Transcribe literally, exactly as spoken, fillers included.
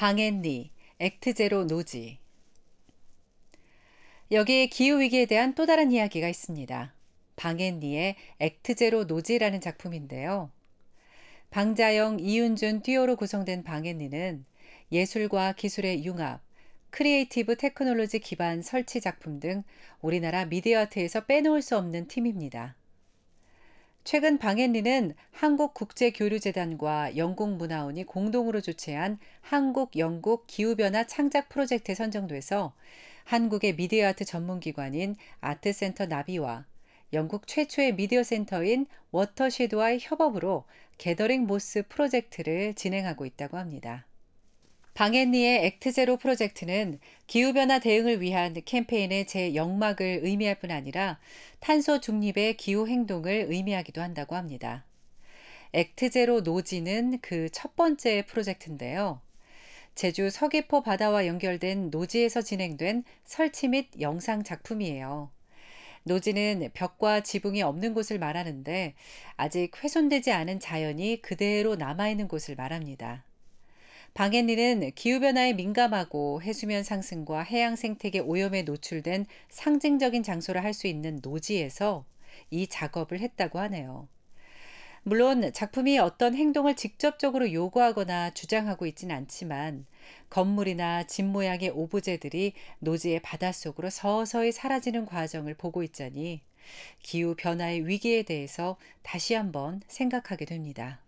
방앤리, 액트제로 노지. 여기에 기후위기에 대한 또 다른 이야기가 있습니다. 방앤리의 액트제로 노지라는 작품인데요. 방자영, 이윤준 듀오로 구성된 방앤리는 예술과 기술의 융합, 크리에이티브 테크놀로지 기반 설치 작품 등 우리나라 미디어 아트에서 빼놓을 수 없는 팀입니다. 최근 방앤리는 한국국제교류재단과 영국문화원이 공동으로 주최한 한국-영국 기후변화 창작 프로젝트에 선정돼서 한국의 미디어 아트 전문기관인 아트센터 나비와 영국 최초의 미디어 센터인 워터쉐드와의 협업으로 게더링 모스 프로젝트를 진행하고 있다고 합니다. 방앤리의 액트제로 프로젝트는 기후변화 대응을 위한 캠페인의 제영막을 의미할 뿐 아니라 탄소 중립의 기후행동을 의미하기도 한다고 합니다. 액트제로 노지는 그 첫 번째 프로젝트인데요. 제주 서귀포 바다와 연결된 노지에서 진행된 설치 및 영상 작품이에요. 노지는 벽과 지붕이 없는 곳을 말하는데 아직 훼손되지 않은 자연이 그대로 남아있는 곳을 말합니다. 방앤리는 기후변화에 민감하고 해수면 상승과 해양 생태계 오염에 노출된 상징적인 장소를 할 수 있는 노지에서 이 작업을 했다고 하네요. 물론 작품이 어떤 행동을 직접적으로 요구하거나 주장하고 있진 않지만 건물이나 집 모양의 오브제들이 노지의 바닷속으로 서서히 사라지는 과정을 보고 있자니 기후 변화의 위기에 대해서 다시 한번 생각하게 됩니다.